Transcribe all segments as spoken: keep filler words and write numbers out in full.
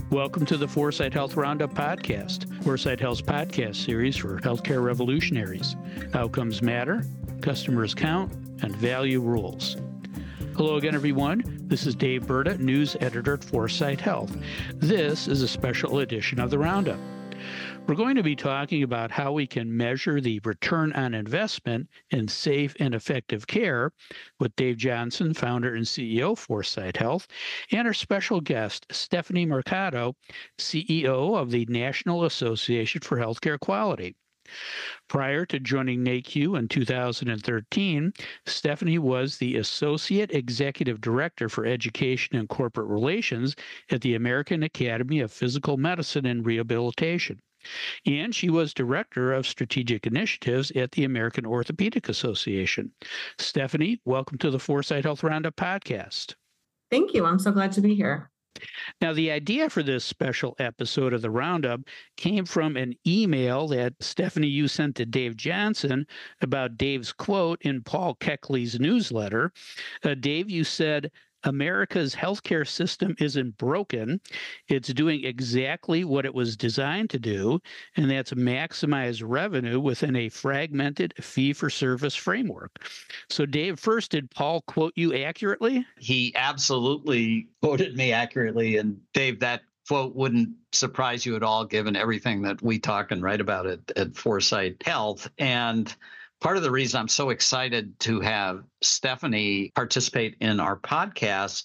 Welcome to the Foresight Health Roundup podcast, Foresight Health's podcast series for healthcare revolutionaries. Outcomes matter, customers count, and value rules. Hello again, everyone. This is Dave Burda, news editor at Foresight Health. This is a special edition of the Roundup. We're going to be talking about how we can measure the return on investment in safe and effective care with Dave Johnson, founder and C E O of Foresight Health, and our special guest, Stephanie Mercado, C E O of the National Association for Healthcare Quality. Prior to joining N A Q U in two thousand thirteen, Stephanie was the Associate Executive Director for Education and Corporate Relations at the American Academy of Physical Medicine and Rehabilitation. And she was Director of Strategic Initiatives at the American Orthopedic Association. Stephanie, welcome to the Foresight Health Roundup podcast. Thank you. I'm so glad to be here. Now, the idea for this special episode of the Roundup came from an email that Stephanie, you sent to Dave Johnson about Dave's quote in Paul Keckley's newsletter. Uh, Dave, you said, America's healthcare system isn't broken. It's doing exactly what it was designed to do, and that's maximize revenue within a fragmented fee-for-service framework. So, Dave, first, did Paul quote you accurately? He absolutely quoted me accurately. And Dave, that quote wouldn't surprise you at all, given everything that we talk and write about at, at Foresight Health. And part of the reason I'm so excited to have Stephanie participate in our podcast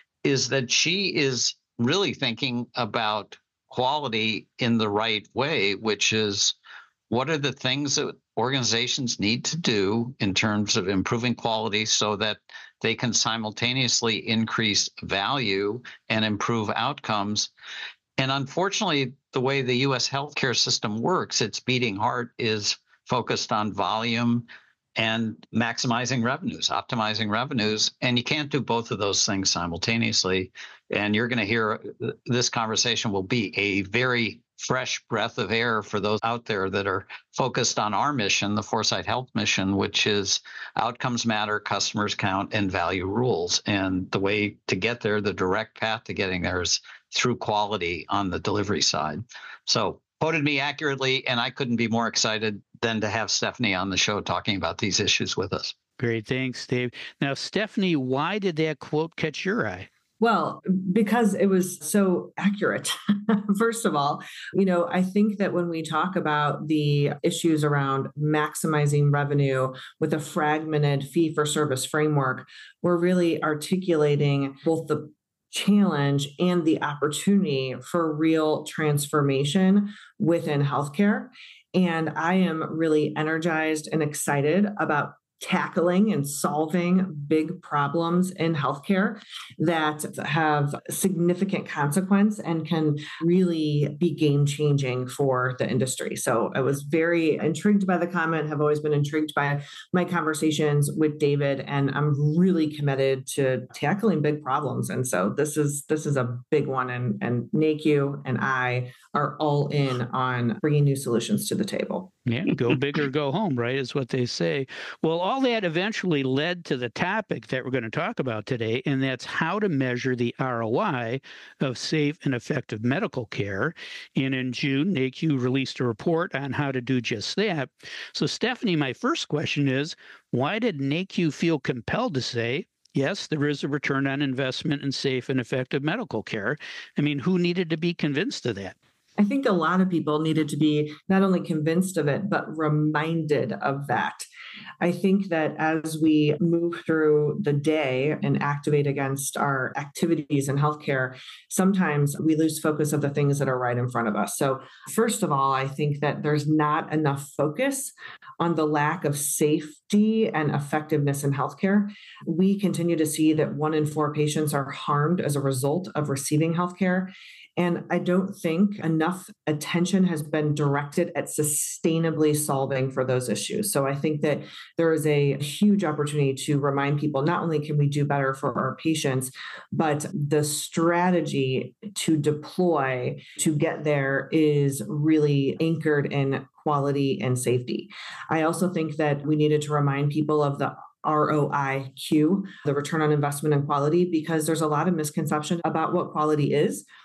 is that she is really thinking about quality in the right way, which is what are the things that organizations need to do in terms of improving quality so that they can simultaneously increase value and improve outcomes. And unfortunately, the way the U S healthcare system works, its beating heart is focused on volume and maximizing revenues, optimizing revenues. And you can't do both of those things simultaneously. And you're going to hear this conversation will be a very fresh breath of air for those out there that are focused on our mission, the Foresight Health mission, which is outcomes matter, customers count, and value rules. And the way to get there, the direct path to getting there is through quality on the delivery side. So quoted me accurately, and I couldn't be more excited than to have Stephanie on the show talking about these issues with us. Great. Thanks, Dave. Now, Stephanie, why did that quote catch your eye? Well, because it was so accurate. First of all, you know, I think that when we talk about the issues around maximizing revenue with a fragmented fee-for-service framework, we're really articulating both the challenge and the opportunity for real transformation within healthcare. And I am really energized and excited about tackling and solving big problems in healthcare that have significant consequence and can really be game changing for the industry. So I was very intrigued by the comment, have always been intrigued by my conversations with David, and I'm really committed to tackling big problems. And so this is this is a big one, and, and N A Q U and I are all in on bringing new solutions to the table. Yeah, go big or go home, right, is what they say. Well, all that eventually led to the topic that we're going to talk about today, and that's how to measure the R O I of safe and effective medical care. And in June, N A Q U released a report on how to do just that. So, Stephanie, my first question is, why did N A Q U feel compelled to say, yes, there is a return on investment in safe and effective medical care? I mean, who needed to be convinced of that? I think a lot of people needed to be not only convinced of it, but reminded of that. I think that as we move through the day and activate against our activities in healthcare, sometimes we lose focus of the things that are right in front of us. So first of all, I think that there's not enough focus on the lack of safety and effectiveness in healthcare. We continue to see that one in four patients are harmed as a result of receiving healthcare. And I don't think enough attention has been directed at sustainably solving for those issues. So I think that there is a huge opportunity to remind people, not only can we do better for our patients, but the strategy to deploy to get there is really anchored in quality and safety. I also think that we needed to remind people of the R O I Q, the return on investment in quality, because there's a lot of misconception about what quality is.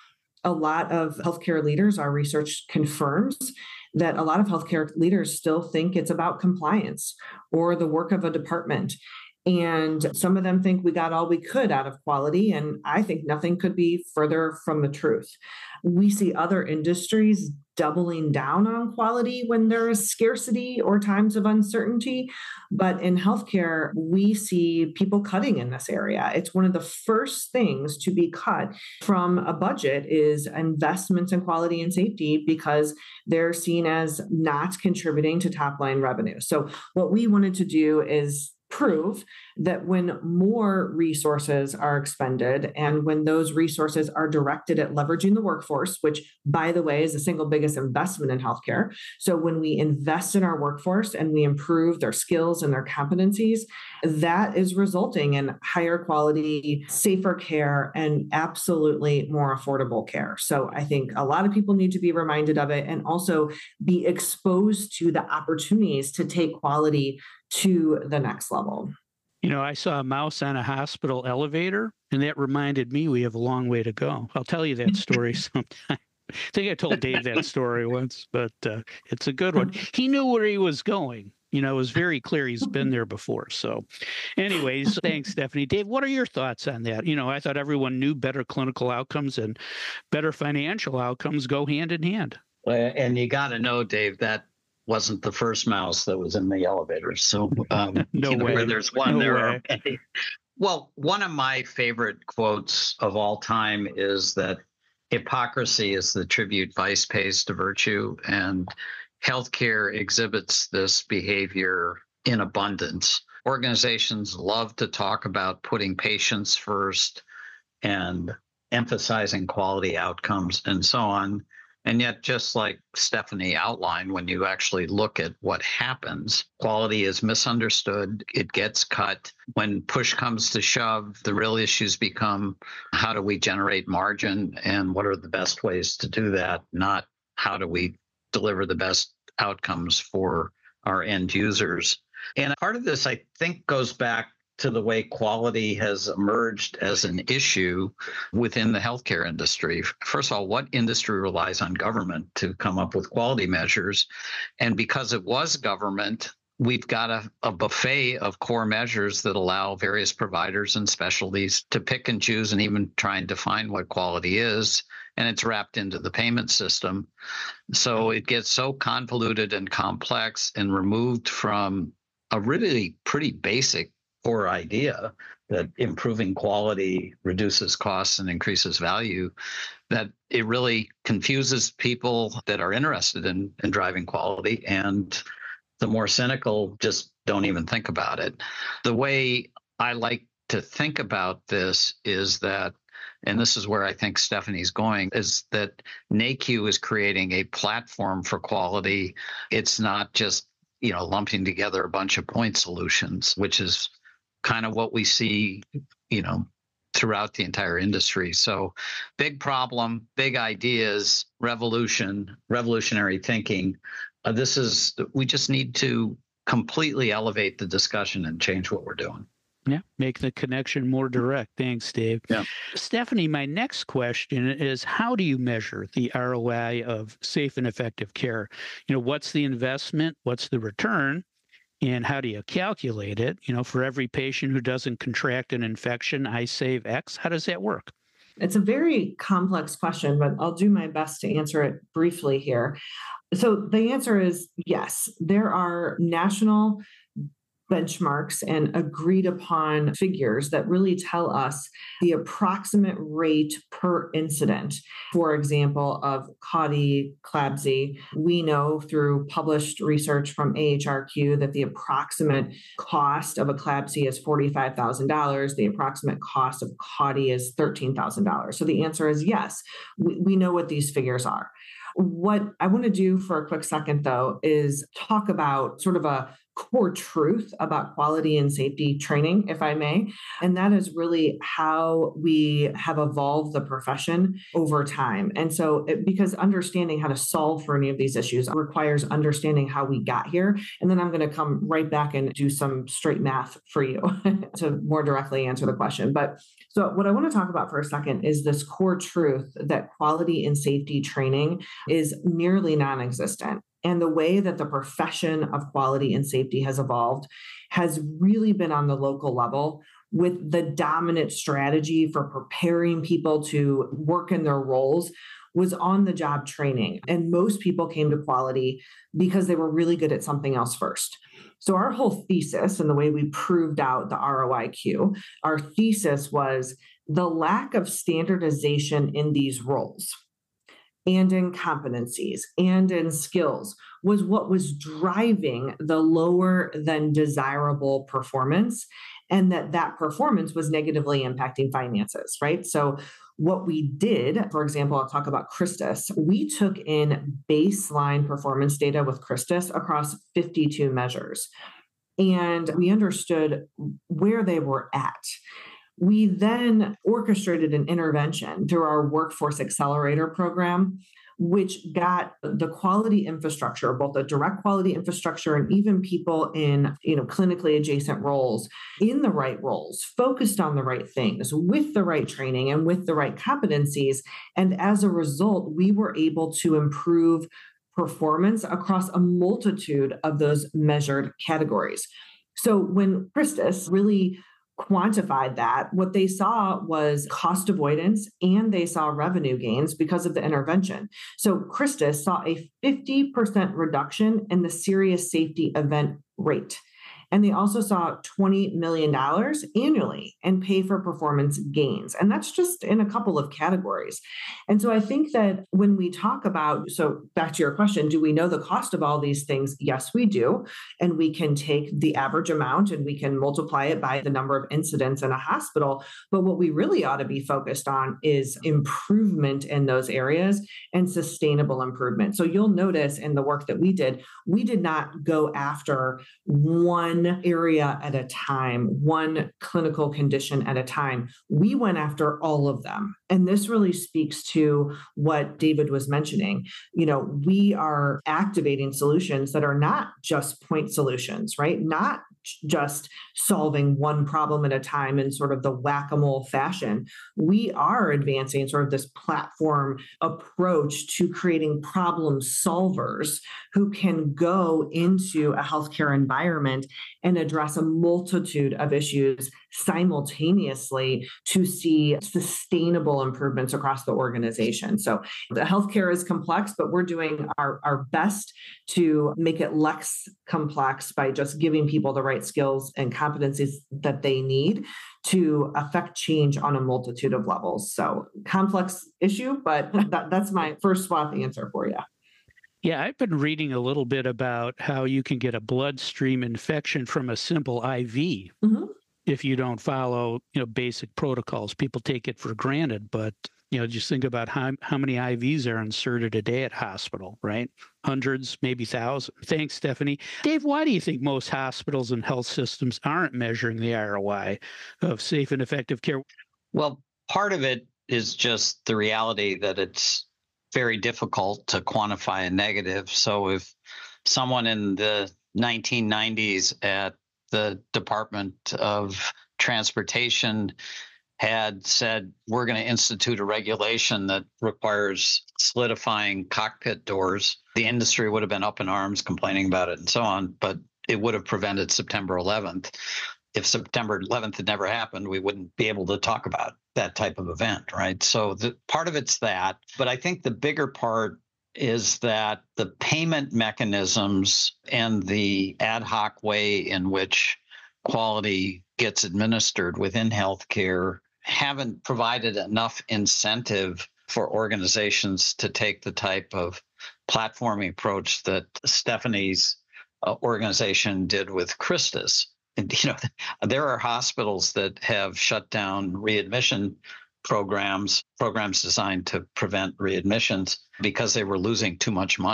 a lot of healthcare leaders, our research confirms that a lot of healthcare leaders still think it's about compliance or the work of a department. And some of them think we got all we could out of quality. And I think nothing could be further from the truth. We see other industries doubling down on quality when there is scarcity or times of uncertainty. But in healthcare, we see people cutting in this area. It's one of the first things to be cut from a budget is investments in quality and safety because they're seen as not contributing to top line revenue. So what we wanted to do is prove that when more resources are expended and when those resources are directed at leveraging the workforce, which, by the way, is the single biggest investment in healthcare. So when we invest in our workforce and we improve their skills and their competencies, that is resulting in higher quality, safer care, and absolutely more affordable care. So I think a lot of people need to be reminded of it and also be exposed to the opportunities to take quality to the next level. You know, I saw a mouse on a hospital elevator, and that reminded me we have a long way to go. I'll tell you that story sometime. I think I told Dave that story once, but uh, it's a good one. He knew where he was going. You know, it was very clear he's been there before. So anyways, thanks, Stephanie. Dave, what are your thoughts on that? You know, I thought everyone knew better clinical outcomes and better financial outcomes go hand in hand. And you got to know, Dave, that wasn't the first mouse that was in the elevator. So um, no you know, way. Where there's one, no there way. are many. Well, one of my favorite quotes of all time is that hypocrisy is the tribute vice pays to virtue, and healthcare exhibits this behavior in abundance. Organizations love to talk about putting patients first and emphasizing quality outcomes and so on. And yet, just like Stephanie outlined, when you actually look at what happens, quality is misunderstood. It gets cut. When push comes to shove, the real issues become how do we generate margin and what are the best ways to do that, not how do we deliver the best outcomes for our end users. And part of this, I think, goes back to the way quality has emerged as an issue within the healthcare industry. First of all, what industry relies on government to come up with quality measures? And because it was government, we've got a, a buffet of core measures that allow various providers and specialties to pick and choose and even try and define what quality is. And it's wrapped into the payment system. So it gets so convoluted and complex and removed from a really pretty basic core idea that improving quality reduces costs and increases value, that it really confuses people that are interested in, in driving quality. And the more cynical just don't even think about it. The way I like to think about this is that, and this is where I think Stephanie's going, is that NAHQ is creating a platform for quality. It's not just, you know, lumping together a bunch of point solutions, which is kind of what we see, you know, throughout the entire industry. So big problem, big ideas, revolution, revolutionary thinking. Uh, this is, we just need to completely elevate the discussion and change what we're doing. Yeah, make the connection more direct. Thanks, Dave. Yeah. Stephanie, my next question is, how do you measure the R O I of safe and effective care? You know, what's the investment? What's the return? And how do you calculate it? You know, for every patient who doesn't contract an infection, I save X. How does that work? It's a very complex question, but I'll do my best to answer it briefly here. So the answer is yes. There are national benchmarks and agreed upon figures that really tell us the approximate rate per incident, for example, of C A U T I, CLABSI. We know through published research from A H R Q that the approximate cost of a CLABSI is forty-five thousand dollars. The approximate cost of C A U T I is thirteen thousand dollars. So the answer is yes, we, we know what these figures are. What I want to do for a quick second, though, is talk about sort of a core truth about quality and safety training, if I may. And that is really how we have evolved the profession over time. And so, it, because understanding how to solve for any of these issues requires understanding how we got here. And then I'm going to come right back and do some straight math for you to more directly answer the question. But so, what I want to talk about for a second is this core truth that quality and safety training is nearly non existent. And the way that the profession of quality and safety has evolved has really been on the local level, with the dominant strategy for preparing people to work in their roles was on the job training. And most people came to quality because they were really good at something else first. So our whole thesis and the way we proved out the R O I Q, our thesis was the lack of standardization in these roles and in competencies and in skills was what was driving the lower than desirable performance, and that that performance was negatively impacting finances, right? So what we did, for example, I'll talk about Christus. We took in baseline performance data with Christus across fifty-two measures, and we understood where they were at. We then orchestrated an intervention through our Workforce Accelerator program, which got the quality infrastructure, both the direct quality infrastructure and even people in, you know, clinically adjacent roles, in the right roles, focused on the right things, with the right training and with the right competencies. And as a result, we were able to improve performance across a multitude of those measured categories. So when Christus really quantified that, what they saw was cost avoidance and they saw revenue gains because of the intervention. So Christus saw a fifty percent reduction in the serious safety event rate. And they also saw twenty million dollars annually in pay for performance gains. And that's just in a couple of categories. And so I think that when we talk about, so back to your question, do we know the cost of all these things? Yes, we do. And we can take the average amount and we can multiply it by the number of incidents in a hospital. But what we really ought to be focused on is improvement in those areas and sustainable improvement. So you'll notice in the work that we did, we did not go after one area at a time, one clinical condition at a time. We went after all of them. And this really speaks to what David was mentioning. You know, we are activating solutions that are not just point solutions, right? Not just solving one problem at a time in sort of the whack-a-mole fashion. We are advancing sort of this platform approach to creating problem solvers who can go into a healthcare environment and address a multitude of issues simultaneously to see sustainable improvements across the organization. So the healthcare is complex, but we're doing our, our best to make it less complex by just giving people the right skills and competencies that they need to affect change on a multitude of levels. So complex issue, but that, that's my first swath answer for you. Yeah, I've been reading a little bit about how you can get a bloodstream infection from a simple I V. Mm-hmm. If you don't follow, you know, basic protocols. People take it for granted, but, you know, just think about how, how many I Vs are inserted a day at hospital, right? Hundreds, maybe thousands. Thanks, Stephanie. Dave, why do you think most hospitals and health systems aren't measuring the R O I of safe and effective care? Well, part of it is just the reality that it's very difficult to quantify a negative. So if someone in the nineteen nineties at the Department of Transportation had said, we're going to institute a regulation that requires solidifying cockpit doors, the industry would have been up in arms complaining about it and so on, but it would have prevented September eleventh. If September eleventh had never happened, we wouldn't be able to talk about that type of event, right? So the part of it's that, but I think the bigger part is that the payment mechanisms and the ad hoc way in which quality gets administered within healthcare haven't provided enough incentive for organizations to take the type of platforming approach that Stephanie's uh, organization did with Christus. And, you know, there are hospitals that have shut down readmission programs, programs designed to prevent readmissions because they were losing too much money,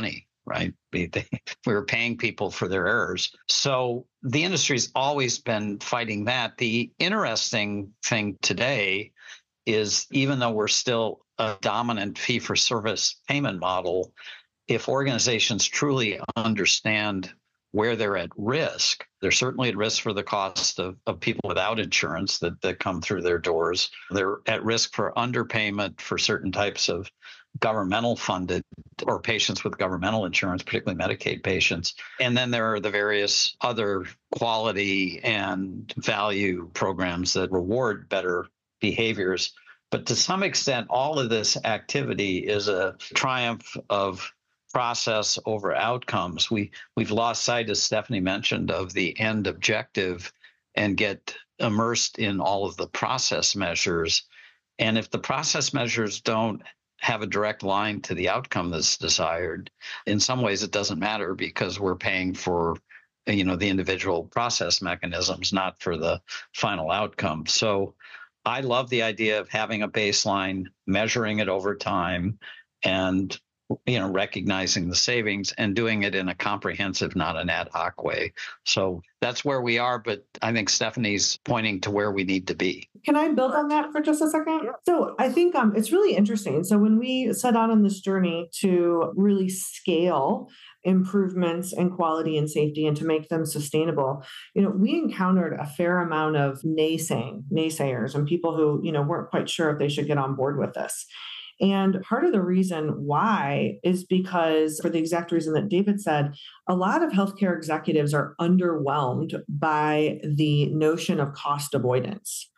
right? We, they, we were paying people for their errors. So the industry's always been fighting that. The interesting thing today is, even though we're still a dominant fee-for-service payment model, if organizations truly understand where they're at risk, they're certainly at risk for the cost of, of people without insurance that, that come through their doors. They're at risk for underpayment for certain types of governmental funded or patients with governmental insurance, particularly Medicaid patients. And then there are the various other quality and value programs that reward better behaviors. But to some extent, all of this activity is a triumph of process over outcomes. We, we've lost sight, as Stephanie mentioned, of the end objective and get immersed in all of the process measures. And if the process measures don't have a direct line to the outcome that's desired, in some ways it doesn't matter, because we're paying for, you know, the individual process mechanisms, not for the final outcome. So I love the idea of having a baseline, measuring it over time, and you know, recognizing the savings and doing it in a comprehensive, not an ad hoc way. So that's where we are. But I think Stephanie's pointing to where we need to be. Can I build on that for just a second? So I think um, it's really interesting. So when we set out on this journey to really scale improvements in quality and safety and to make them sustainable, you know, we encountered a fair amount of naysaying, naysayers and people who, you know, weren't quite sure if they should get on board with this. And part of the reason why is because, for the exact reason that David said, a lot of healthcare executives are underwhelmed by the notion of cost avoidance.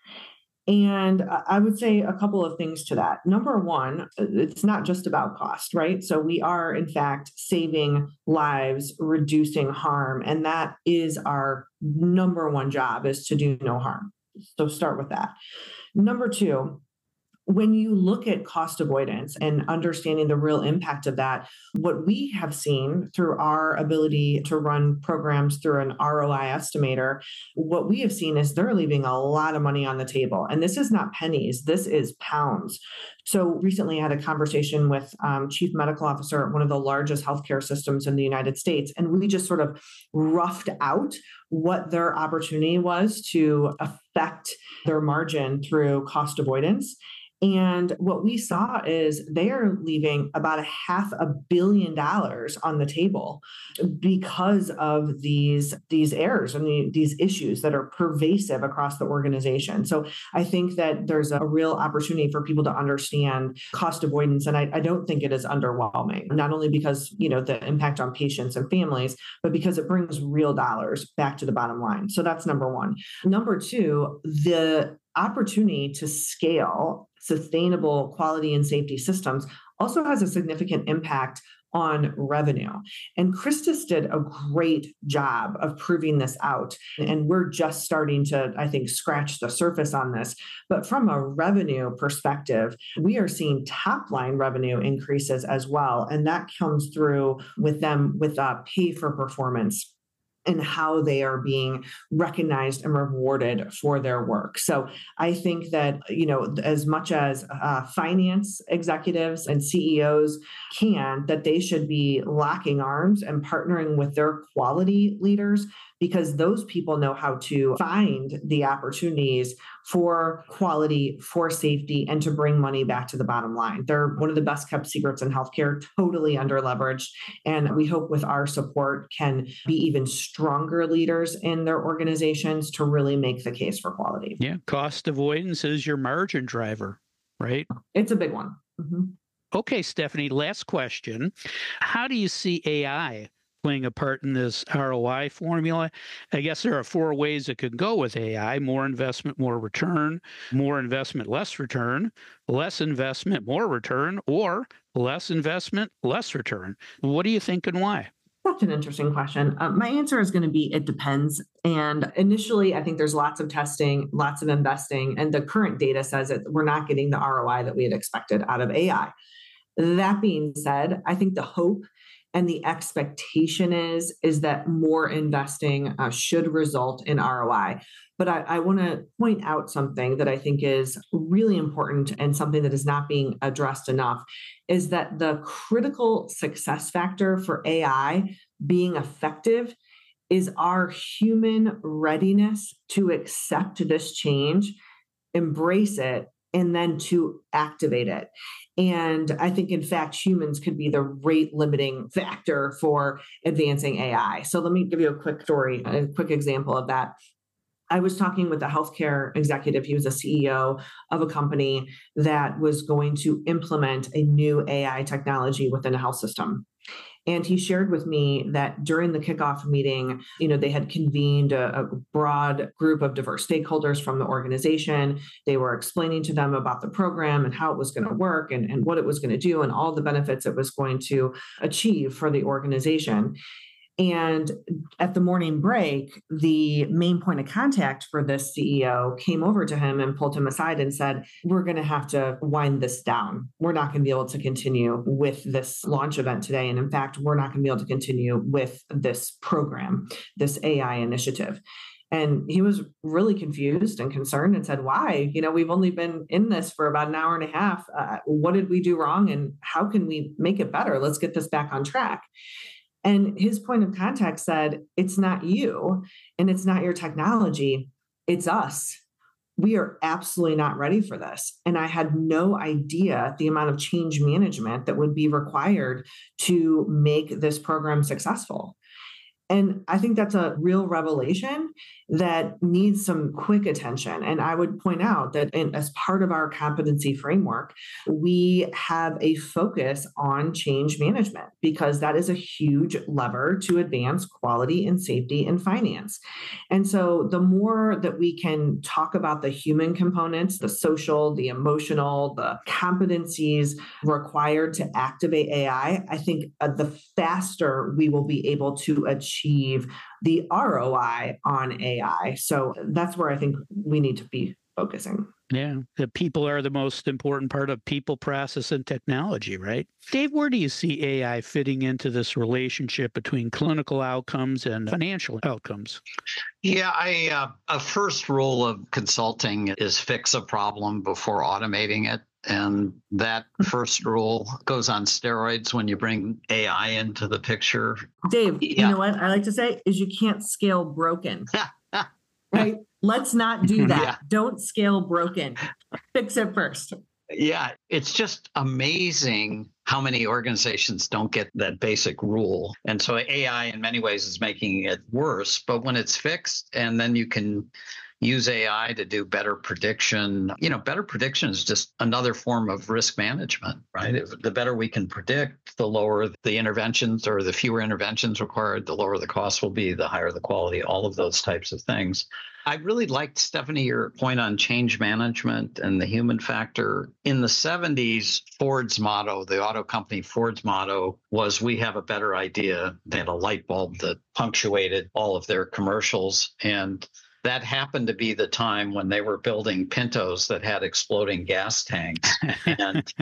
And I would say a couple of things to that. Number one, it's not just about cost, right? So we are, in fact, saving lives, reducing harm, and that is our number one job, is to do no harm. So start with that. Number two, when you look at cost avoidance and understanding the real impact of that, what we have seen through our ability to run programs through an R O I estimator, what we have seen is they're leaving a lot of money on the table. And this is not pennies, this is pounds. So recently I had a conversation with um, Chief Medical Officer at one of the largest healthcare systems in the United States. And we just sort of roughed out what their opportunity was to affect their margin through cost avoidance. And what we saw is they are leaving about a half a billion dollars on the table because of these, these errors and the, these issues that are pervasive across the organization. So I think that there's a real opportunity for people to understand cost avoidance. And I, I don't think it is underwhelming, not only because, you know, the impact on patients and families, but because it brings real dollars back to the bottom line. So that's number one. Number two, the opportunity to scale sustainable quality and safety systems also has a significant impact on revenue. And Christus did a great job of proving this out. And we're just starting to, I think, scratch the surface on this. But from a revenue perspective, we are seeing top line revenue increases as well. And that comes through with them with a pay for performance and how they are being recognized and rewarded for their work. So I think that, you know, as much as uh, finance executives and C E Os can, that they should be locking arms and partnering with their quality leaders, because those people know how to find the opportunities for quality, for safety, and to bring money back to the bottom line. They're one of the best kept secrets in healthcare, totally under leveraged. And we hope with our support can be even stronger leaders in their organizations to really make the case for quality. Yeah, cost avoidance is your margin driver, right? It's a big one. Mm-hmm. Okay, Stephanie, last question. How do you see A I playing a part in this R O I formula? I guess there are four ways it could go with A I: more investment, more return; more investment, less return; less investment, more return; or less investment, less return. What do you think and why? Such an interesting question. Um, my answer is going to be, it depends. And initially, I think there's lots of testing, lots of investing, and the current data says that we're not getting the R O I that we had expected out of A I. That being said, I think the hope And the expectation is, is that more investing uh, should result in R O I. But I, I want to point out something that I think is really important and something that is not being addressed enough, is that the critical success factor for A I being effective is our human readiness to accept this change, embrace it, and then to activate it. And I think, in fact, humans could be the rate limiting factor for advancing A I. So let me give you a quick story, a quick example of that. I was talking with a healthcare executive. He was a C E O of a company that was going to implement a new A I technology within a health system. And he shared with me that during the kickoff meeting, you know, they had convened a, a broad group of diverse stakeholders from the organization. They were explaining to them about the program and how it was going to work and, and what it was going to do and all the benefits it was going to achieve for the organization. And at the morning break, the main point of contact for this C E O came over to him and pulled him aside and said, we're going to have to wind this down. We're not going to be able to continue with this launch event today. And in fact, we're not going to be able to continue with this program, this A I initiative. And he was really confused and concerned and said, why? You know, we've only been in this for about an hour and a half. Uh, what did we do wrong? And how can we make it better? Let's get this back on track. And his point of contact said, it's not you and it's not your technology, it's us. We are absolutely not ready for this. And I had no idea the amount of change management that would be required to make this program successful. And I think that's a real revelation that needs some quick attention. And I would point out that in, as part of our competency framework, we have a focus on change management because that is a huge lever to advance quality and safety in finance. And so the more that we can talk about the human components, the social, the emotional, the competencies required to activate A I, I think uh, the faster we will be able to achieve the R O I on A I. So that's where I think we need to be focusing. Yeah, the people are the most important part of people, process, and technology, right? Dave, where do you see A I fitting into this relationship between clinical outcomes and financial outcomes? Yeah, I, uh, a first rule of consulting is fix a problem before automating it. And that first rule goes on steroids when you bring A I into the picture. Dave, Yeah. you know what I like to say is you can't scale broken, right? Let's not do that. Yeah. Don't scale broken. Fix it first. Yeah, it's just amazing how many organizations don't get that basic rule. And so A I in many ways is making it worse. But when it's fixed and then you can use A I to do better prediction. You know, better prediction is just another form of risk management, right? If the better we can predict, the lower the interventions or the fewer interventions required, the lower the cost will be, the higher the quality, all of those types of things. I really liked, Stephanie, your point on change management and the human factor. In the seventies, Ford's motto, the auto company Ford's motto was, we have a better idea. They had a light bulb that punctuated all of their commercials. And that happened to be the time when they were building Pintos that had exploding gas tanks. And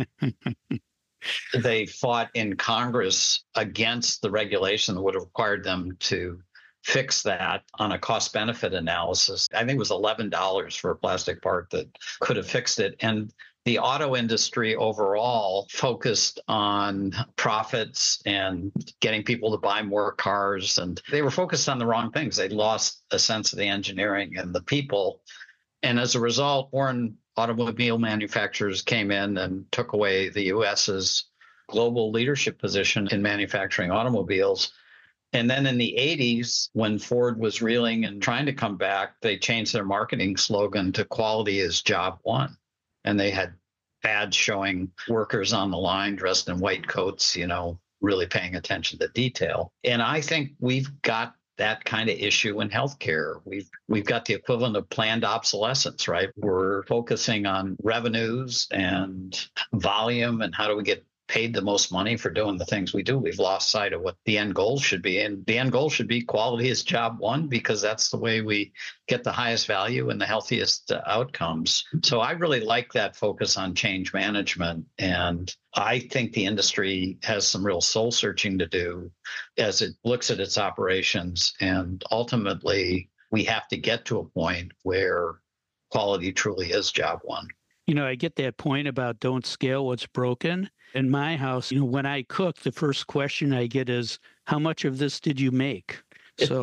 they fought in Congress against the regulation that would have required them to fix that on a cost benefit analysis. I think it was eleven dollars for a plastic part that could have fixed it. And the auto industry overall focused on profits and getting people to buy more cars. And they were focused on the wrong things. They lost a sense of the engineering and the people. And as a result, foreign automobile manufacturers came in and took away the U S's global leadership position in manufacturing automobiles. And then in the eighties, when Ford was reeling and trying to come back, they changed their marketing slogan to quality is job one. And they had ads showing workers on the line dressed in white coats, you know, really paying attention to detail. And I think we've got that kind of issue in healthcare. We've we've got the equivalent of planned obsolescence, right? We're focusing on revenues and volume and how do we get paid the most money for doing the things we do, we've lost sight of what the end goal should be. And the end goal should be quality is job one, because that's the way we get the highest value and the healthiest uh, outcomes. So I really like that focus on change management. And I think the industry has some real soul searching to do as it looks at its operations. And ultimately, we have to get to a point where quality truly is job one. You know, I get that point about don't scale what's broken. In my house, you know, when I cook, the first question I get is, how much of this did you make? So,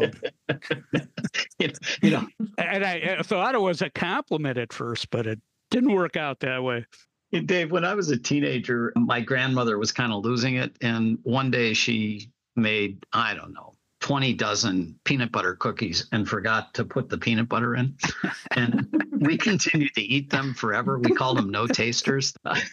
you know, and I, I thought it was a compliment at first, but it didn't work out that way. Hey, Dave, when I was a teenager, my grandmother was kind of losing it. And one day she made, I don't know, twenty dozen peanut butter cookies and forgot to put the peanut butter in. And we continued to eat them forever. We called them no tasters.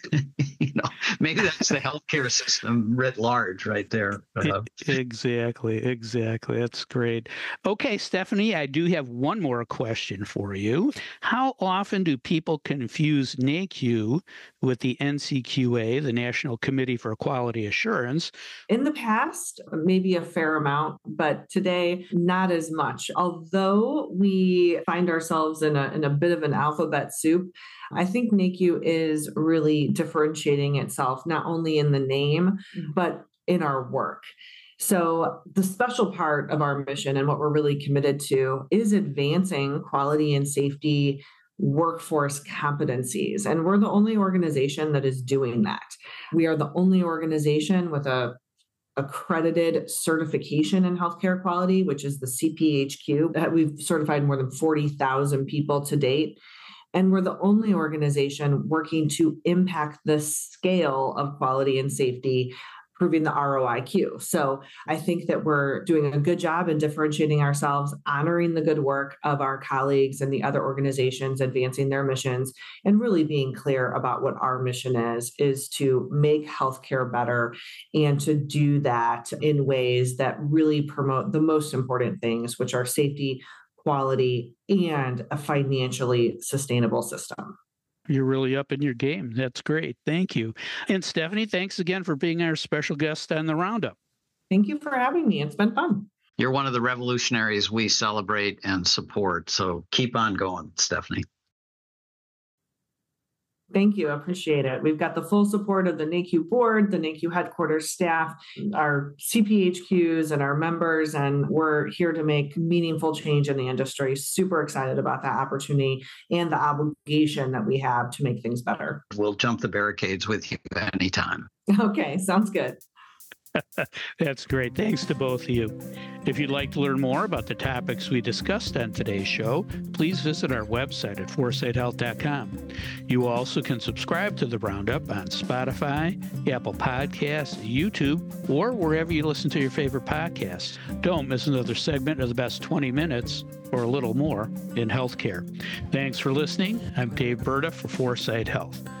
You know, maybe that's the healthcare system writ large right there. Uh, exactly. Exactly. That's great. Okay, Stephanie, I do have one more question for you. How often do people confuse N A Q U with the N C Q A, the National Committee for Quality Assurance? In the past, maybe a fair amount, but today, not as much. Although we find ourselves in a, in a bit of an alphabet soup, I think N A Q U is really differentiating itself, not only in the name, but in our work. So the special part of our mission and what we're really committed to is advancing quality and safety workforce competencies. And we're the only organization that is doing that. We are the only organization with a accredited certification in healthcare quality, which is the C P H Q. We've certified more than forty thousand people to date. And we're the only organization working to impact the scale of quality and safety, proving the R O I Q. So I think that we're doing a good job in differentiating ourselves, honoring the good work of our colleagues and the other organizations advancing their missions, and really being clear about what our mission is, is to make healthcare better and to do that in ways that really promote the most important things, which are safety, quality, and a financially sustainable system. You're really up in your game. That's great. Thank you. And Stephanie, thanks again for being our special guest on the Roundup. Thank you for having me. It's been fun. You're one of the revolutionaries we celebrate and support. So keep on going, Stephanie. Thank you. I appreciate it. We've got the full support of the N A Q U board, the N A Q U headquarters staff, our C P H Qs and our members, and we're here to make meaningful change in the industry. Super excited about that opportunity and the obligation that we have to make things better. We'll jump the barricades with you anytime. Okay, sounds good. That's great. Thanks to both of you. If you'd like to learn more about the topics we discussed on today's show, please visit our website at foresight health dot com. You also can subscribe to the Roundup on Spotify, Apple Podcasts, YouTube, or wherever you listen to your favorite podcasts. Don't miss another segment of the best twenty minutes or a little more in healthcare. Thanks for listening. I'm Dave Burda for Foresight Health.